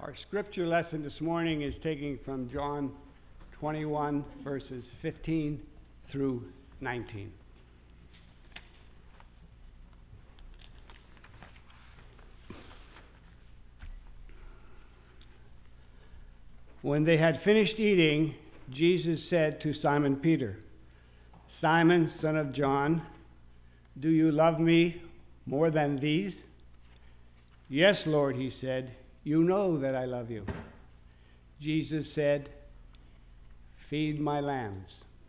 Our scripture lesson this morning is taken from John 21, verses 15 through 19. When they had finished eating, Jesus said to Simon Peter, "Simon, son of John, do you love me more than these?" "Yes, Lord," he said, "you know that I love you." Jesus said, "Feed my lambs."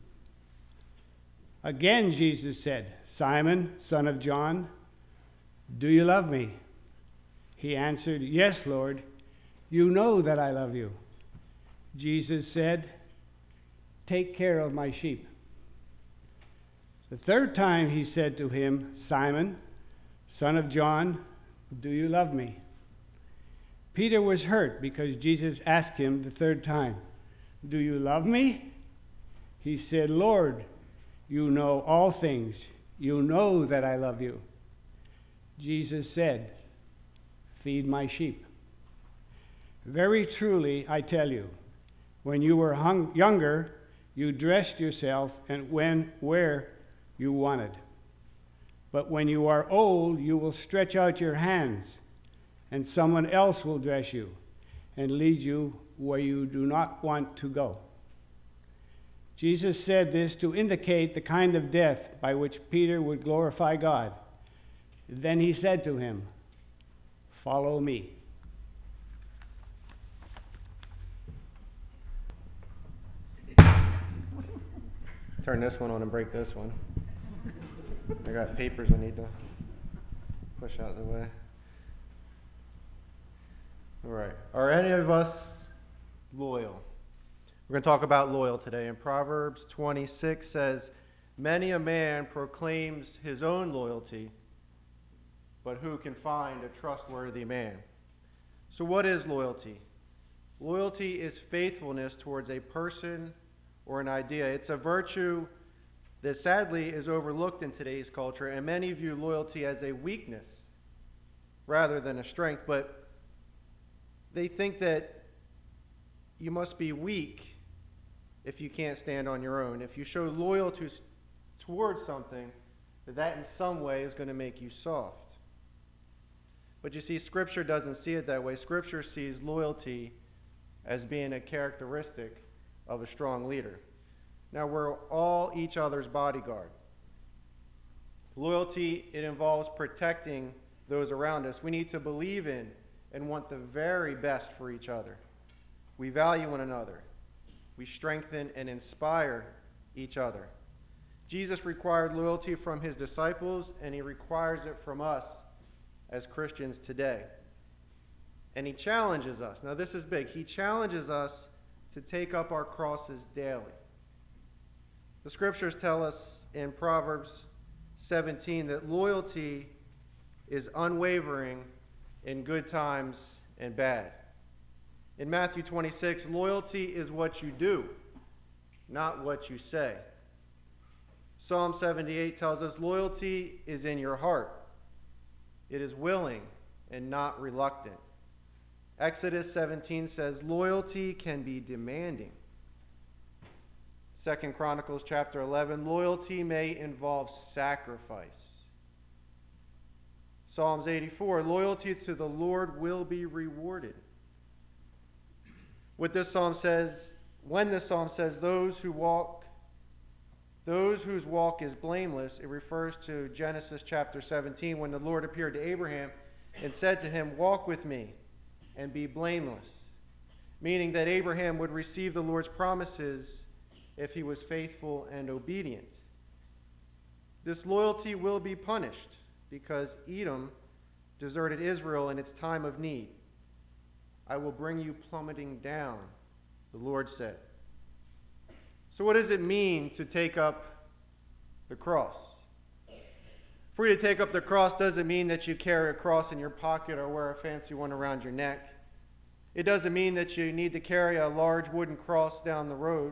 Again Jesus said, "Simon, son of John, do you love me?" He answered, "Yes, Lord, you know that I love you." Jesus said, "Take care of my sheep." The third time he said to him, "Simon, son of John, do you love me?" Peter was hurt because Jesus asked him the third time, "Do you love me?" He said, "Lord, you know all things. You know that I love you." Jesus said, "Feed my sheep. Very truly, I tell you, when you were younger, you dressed yourself and went where you wanted. But when you are old, you will stretch out your hands, and someone else will dress you and lead you where you do not want to go." Jesus said this to indicate the kind of death by which Peter would glorify God. Then he said to him, "Follow me." Turn this one on and break this one. I got papers I need to push out of the way. All right. Are any of us loyal? We're going to talk about loyal today. And Proverbs 26 says, "Many a man proclaims his own loyalty, but who can find a trustworthy man?" So what is loyalty? Loyalty is faithfulness towards a person or an idea. It's a virtue that sadly is overlooked in today's culture, and many view loyalty as a weakness rather than a strength. But they think that you must be weak if you can't stand on your own. If you show loyalty towards something, that in some way is going to make you soft. But you see, Scripture doesn't see it that way. Scripture sees loyalty as being a characteristic of a strong leader. Now, we're all each other's bodyguard. Loyalty, it involves protecting those around us. We need to believe in and want the very best for each other. We value one another. We strengthen and inspire each other. Jesus required loyalty from his disciples, and he requires it from us as Christians today. And he challenges us. Now, this is big. He challenges us to take up our crosses daily. The scriptures tell us in Proverbs 17 that loyalty is unwavering in good times and bad. In Matthew 26, loyalty is what you do, not what you say. Psalm 78 tells us loyalty is in your heart. It is willing and not reluctant. Exodus 17 says loyalty can be demanding. 2 Chronicles chapter 11, loyalty may involve sacrifice. Psalms 84, loyalty to the Lord will be rewarded. When this psalm says, those whose walk is blameless, it refers to Genesis chapter 17, when the Lord appeared to Abraham and said to him, "Walk with me and be blameless," meaning that Abraham would receive the Lord's promises if he was faithful and obedient. This loyalty will be punished because Edom deserted Israel in its time of need. "I will bring you plummeting down," the Lord said. So what does it mean to take up the cross? For you to take up the cross doesn't mean that you carry a cross in your pocket or wear a fancy one around your neck. It doesn't mean that you need to carry a large wooden cross down the road,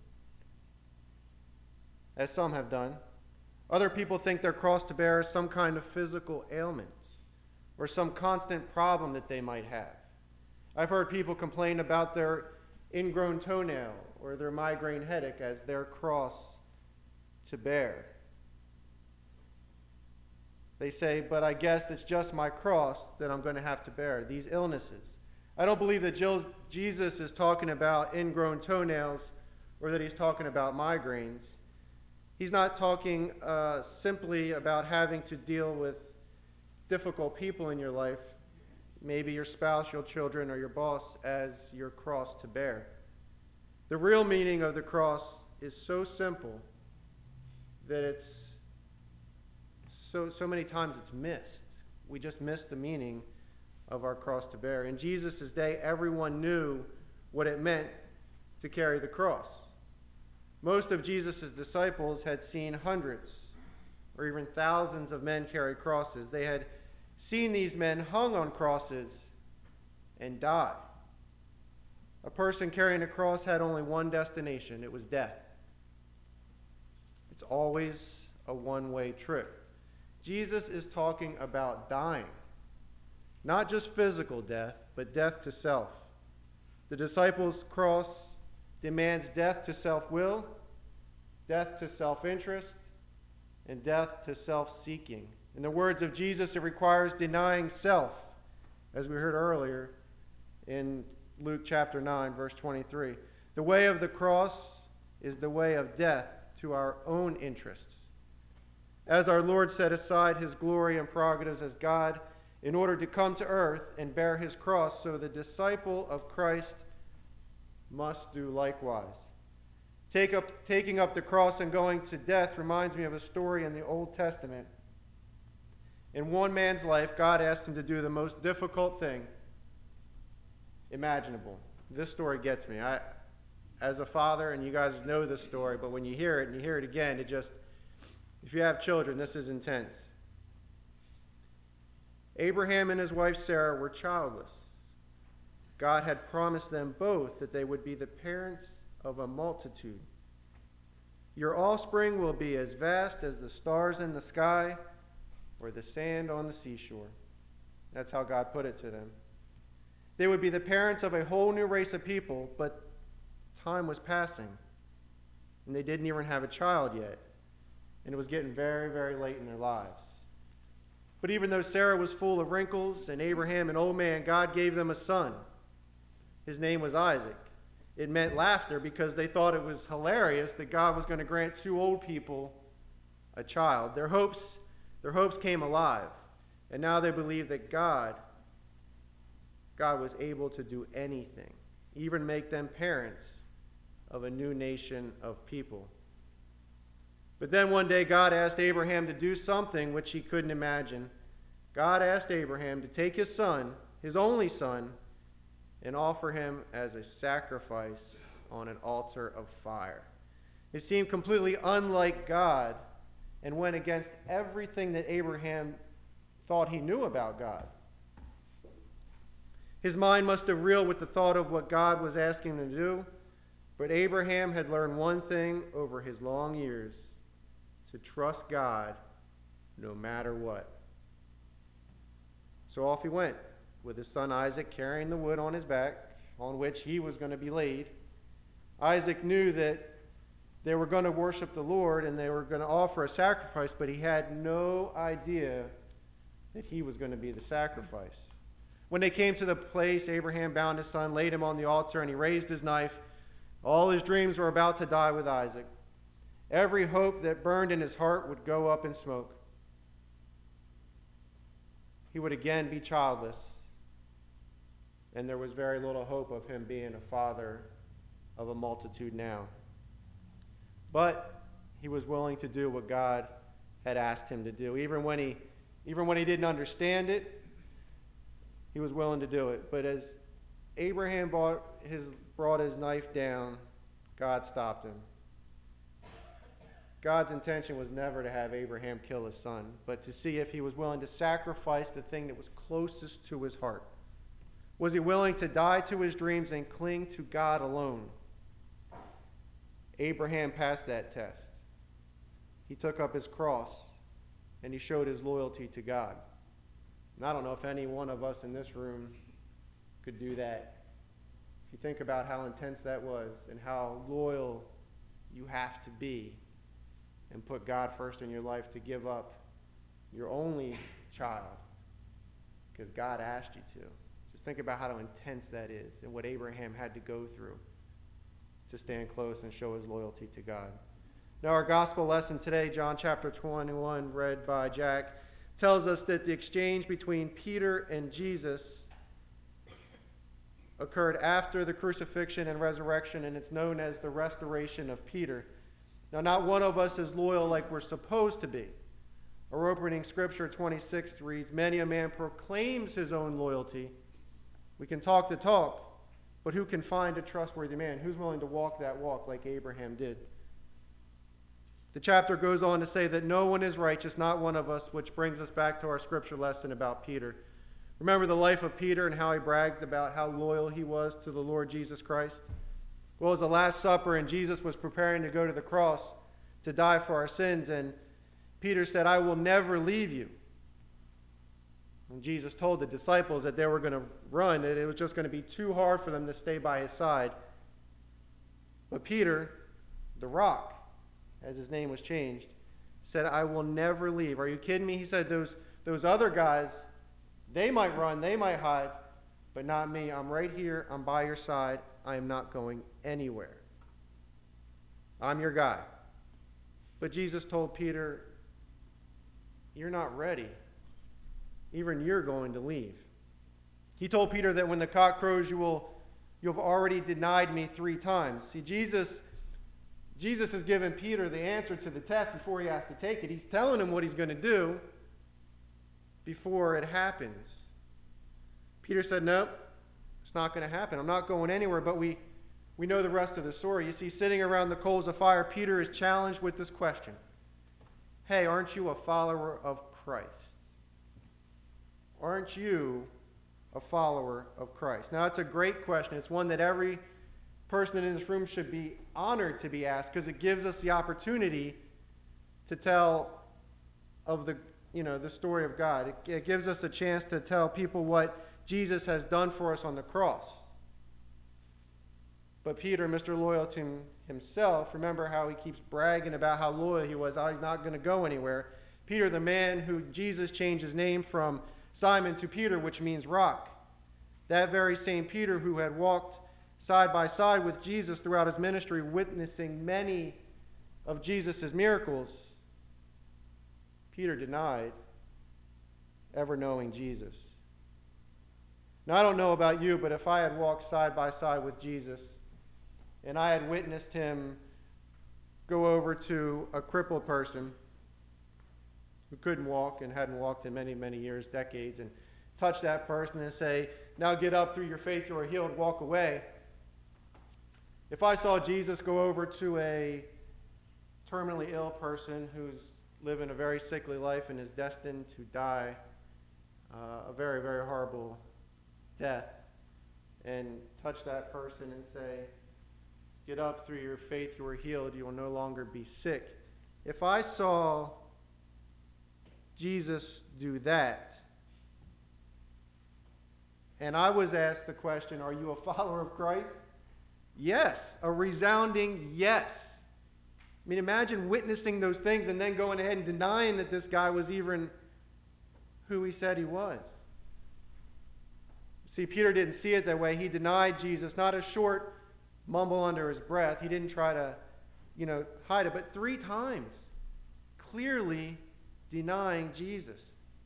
as some have done. Other people think their cross to bear is some kind of physical ailment or some constant problem that they might have. I've heard people complain about their ingrown toenail or their migraine headache as their cross to bear. They say, but I guess it's just my cross that I'm going to have to bear, these illnesses. I don't believe that Jesus is talking about ingrown toenails or that he's talking about migraines. He's not talking simply about having to deal with difficult people in your life, maybe your spouse, your children, or your boss, as your cross to bear. The real meaning of the cross is so simple that it's so many times it's missed. We just miss the meaning of our cross to bear. In Jesus' day, everyone knew what it meant to carry the cross. Most of Jesus' disciples had seen hundreds or even thousands of men carry crosses. They had seen these men hung on crosses and die. A person carrying a cross had only one destination. It was death. It's always a one-way trip. Jesus is talking about dying. Not just physical death, but death to self. The disciples' cross demands death to self-will, death to self-interest, and death to self-seeking. In the words of Jesus, it requires denying self, as we heard earlier in Luke chapter 9, verse 23. The way of the cross is the way of death to our own interests. As our Lord set aside his glory and prerogatives as God in order to come to earth and bear his cross, so the disciple of Christ must do likewise. Taking up the cross and going to death reminds me of a story in the Old Testament. In one man's life, God asked him to do the most difficult thing imaginable. This story gets me. As a father, and you guys know this story, but when you hear it and you hear it again, if you have children, this is intense. Abraham and his wife Sarah were childless. God had promised them both that they would be the parents of a multitude. Your offspring will be as vast as the stars in the sky or the sand on the seashore. That's how God put it to them. They would be the parents of a whole new race of people, but time was passing, and they didn't even have a child yet. And it was getting very, very late in their lives. But even though Sarah was full of wrinkles and Abraham an old man, God gave them a son. His name was Isaac. It meant laughter because they thought it was hilarious that God was going to grant two old people a child. Their hopes came alive. And now they believe that God was able to do anything, even make them parents of a new nation of people. But then one day God asked Abraham to do something which he couldn't imagine. God asked Abraham to take his son, his only son, and offer him as a sacrifice on an altar of fire. It seemed completely unlike God and went against everything that Abraham thought he knew about God. His mind must have reeled with the thought of what God was asking him to do, but Abraham had learned one thing over his long years: to trust God no matter what. So off he went, with his son Isaac carrying the wood on his back, on which he was going to be laid. Isaac knew that they were going to worship the Lord and they were going to offer a sacrifice, but he had no idea that he was going to be the sacrifice. When they came to the place, Abraham bound his son, laid him on the altar, and he raised his knife. All his dreams were about to die with Isaac. Every hope that burned in his heart would go up in smoke. He would again be childless, and there was very little hope of him being a father of a multitude now. But he was willing to do what God had asked him to do. Even when he didn't understand it, he was willing to do it. But as Abraham brought his knife down, God stopped him. God's intention was never to have Abraham kill his son, but to see if he was willing to sacrifice the thing that was closest to his heart. Was he willing to die to his dreams and cling to God alone? Abraham passed that test. He took up his cross, and he showed his loyalty to God. And I don't know if any one of us in this room could do that. If you think about how intense that was and how loyal you have to be and put God first in your life to give up your only child because God asked you to. Just think about how intense that is and what Abraham had to go through to stand close and show his loyalty to God. Now our gospel lesson today, John chapter 21, read by Jack, tells us that the exchange between Peter and Jesus occurred after the crucifixion and resurrection, and it's known as the restoration of Peter. Now, not one of us is loyal like we're supposed to be. Our opening scripture 26 reads, "Many a man proclaims his own loyalty." We can talk the talk, but who can find a trustworthy man? Who's willing to walk that walk like Abraham did? The chapter goes on to say that no one is righteous, not one of us, which brings us back to our scripture lesson about Peter. Remember the life of Peter and how he bragged about how loyal he was to the Lord Jesus Christ? Well, it was the Last Supper, and Jesus was preparing to go to the cross to die for our sins, and Peter said, "I will never leave you." And Jesus told the disciples that they were going to run, that it was just going to be too hard for them to stay by his side. But Peter, the rock, as his name was changed, said, "I will never leave." Are you kidding me? He said, those other guys, they might run, they might hide, but not me. I'm right here. I'm by your side. I am not going anywhere. I'm your guy. But Jesus told Peter, "You're not ready. Even you're going to leave." He told Peter that when the cock crows, you've already denied me 3 times. See, Jesus has given Peter the answer to the test before he has to take it. He's telling him what he's going to do before it happens. Peter said, "Nope, it's not going to happen. I'm not going anywhere." But we know the rest of the story. You see, sitting around the coals of fire, Peter is challenged with this question. Hey, aren't you a follower of Christ? Aren't you a follower of Christ? Now, it's a great question. It's one that every person in this room should be honored to be asked, because it gives us the opportunity to tell of the story of God. It gives us a chance to tell people what Jesus has done for us on the cross. But Peter, Mr. Loyal to himself, remember how he keeps bragging about how loyal he was, how he's not going to go anywhere. Peter, the man who Jesus changed his name from Simon to Peter, which means rock. That very same Peter who had walked side by side with Jesus throughout his ministry, witnessing many of Jesus' miracles. Peter denied ever knowing Jesus. Now, I don't know about you, but if I had walked side by side with Jesus and I had witnessed him go over to a crippled person who couldn't walk and hadn't walked in many, many years, decades, and touch that person and say, "Now get up, through your faith you are healed, walk away." If I saw Jesus go over to a terminally ill person who's living a very sickly life and is destined to die a very, very horrible death, and touch that person and say, "Get up, through your faith you are healed, you will no longer be sick." If I saw Jesus do that, and I was asked the question, "Are you a follower of Christ?" Yes, a resounding yes. I mean, imagine witnessing those things and then going ahead and denying that this guy was even who he said he was. See, Peter didn't see it that way. He denied Jesus, not a short mumble under his breath. He didn't try to, hide it, but 3 times, clearly denying Jesus.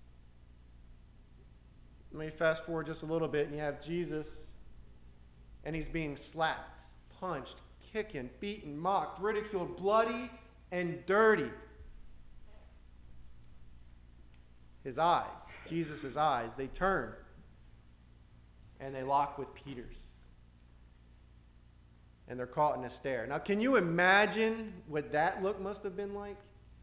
Let me fast forward just a little bit, and you have Jesus, and he's being slapped, punched, kicking, beaten, mocked, ridiculed, bloody and dirty. His eyes, Jesus' eyes, they turn, and they lock with Peter's. And they're caught in a stare. Now, can you imagine what that look must have been like?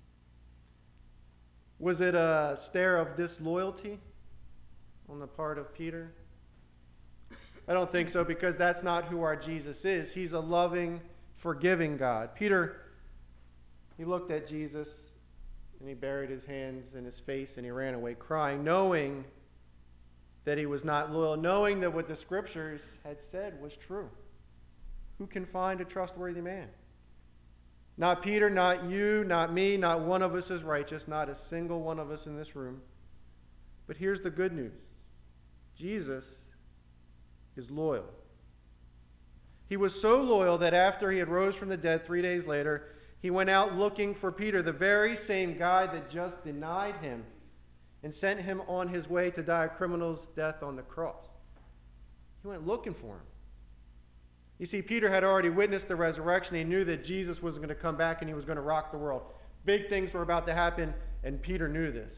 Was it a stare of disloyalty on the part of Peter? I don't think so, because that's not who our Jesus is. He's a loving, forgiving God. Peter, he looked at Jesus, and he buried his hands in his face, and he ran away crying, knowing that he was not loyal, knowing that what the Scriptures had said was true. Who can find a trustworthy man? Not Peter, not you, not me, not one of us is righteous, not a single one of us in this room. But here's the good news. Jesus is loyal. He was so loyal that after he had rose from the dead 3 days later, he went out looking for Peter, the very same guy that just denied him and sent him on his way to die a criminal's death on the cross. He went looking for him. You see, Peter had already witnessed the resurrection. He knew that Jesus was going to come back and he was going to rock the world. Big things were about to happen, and Peter knew this.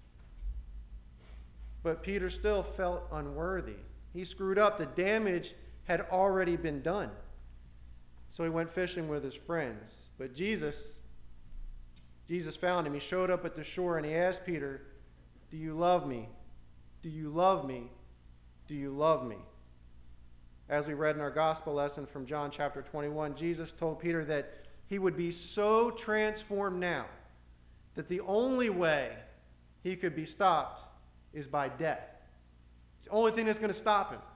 But Peter still felt unworthy. He screwed up. The damage had already been done. So he went fishing with his friends. But Jesus found him. He showed up at the shore and he asked Peter, "Do you love me? Do you love me? Do you love me?" As we read in our gospel lesson from John chapter 21, Jesus told Peter that he would be so transformed now that the only way he could be stopped is by death. It's the only thing that's going to stop him.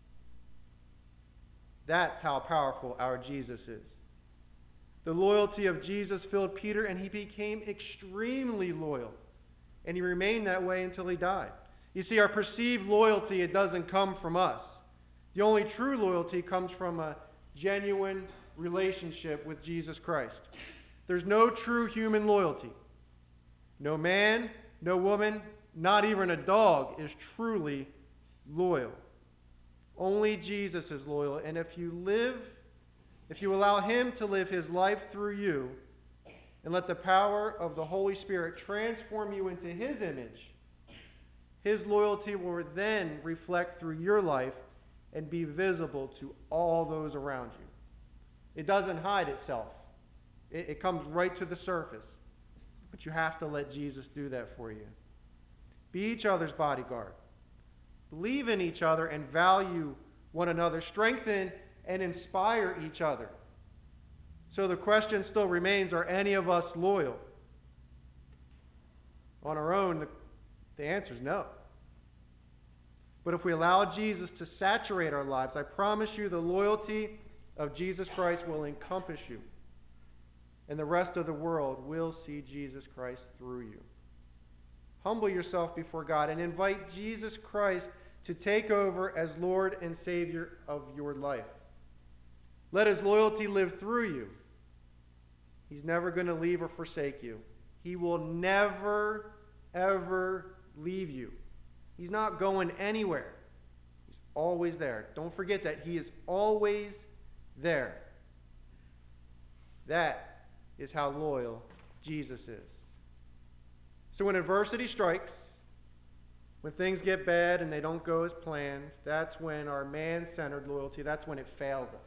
That's how powerful our Jesus is. The loyalty of Jesus filled Peter, and he became extremely loyal. And he remained that way until he died. You see, our perceived loyalty, it doesn't come from us. The only true loyalty comes from a genuine relationship with Jesus Christ. There's no true human loyalty. No man, no woman, not even a dog is truly loyal. Only Jesus is loyal. And if you allow him to live his life through you, and let the power of the Holy Spirit transform you into his image, his loyalty will then reflect through your life and be visible to all those around you. It doesn't hide itself. It comes right to the surface. But you have to let Jesus do that for you. Be each other's bodyguard. Believe in each other and value one another. Strengthen and inspire each other. So the question still remains, are any of us loyal? On our own, the answer is no. But if we allow Jesus to saturate our lives, I promise you the loyalty of Jesus Christ will encompass you. And the rest of the world will see Jesus Christ through you. Humble yourself before God and invite Jesus Christ to take over as Lord and Savior of your life. Let his loyalty live through you. He's never going to leave or forsake you. He will never, ever leave you. He's not going anywhere. He's always there. Don't forget that. He is always there. That is how loyal Jesus is. So when adversity strikes, when things get bad and they don't go as planned, that's when our man-centered loyalty, that's when it fails us.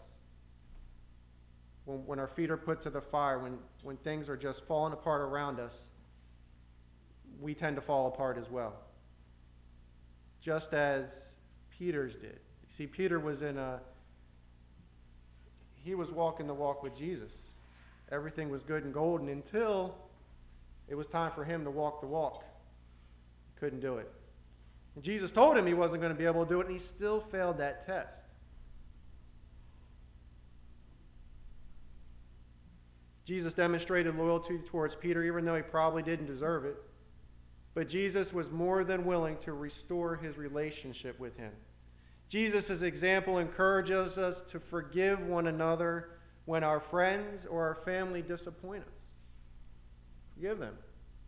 When our feet are put to the fire, when things are just falling apart around us, we tend to fall apart as well. Just as Peter's did. You see, Peter was he was walking the walk with Jesus. Everything was good and golden until it was time for him to walk the walk. Couldn't do it. And Jesus told him he wasn't going to be able to do it, and he still failed that test. Jesus demonstrated loyalty towards Peter, even though he probably didn't deserve it. But Jesus was more than willing to restore his relationship with him. Jesus' example encourages us to forgive one another when our friends or our family disappoint us. Forgive them.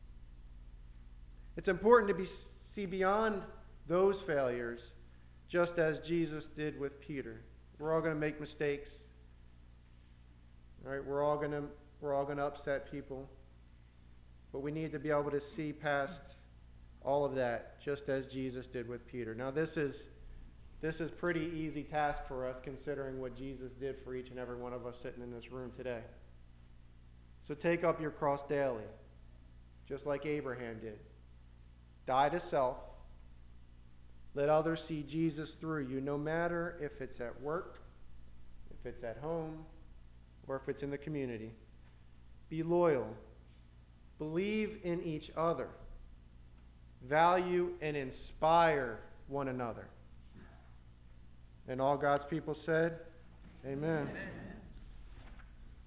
It's important to see beyond those failures, just as Jesus did with Peter. We're all going to make mistakes. All right, we're all going to upset people. But we need to be able to see past all of that, just as Jesus did with Peter. Now, this is pretty easy task for us, considering what Jesus did for each and every one of us sitting in this room today. So take up your cross daily, just like Abraham did. Die to self. Let others see Jesus through you, no matter if it's at work, if it's at home, or if it's in the community. Be loyal. Believe in each other. Value and inspire one another. And all God's people said, Amen. Amen.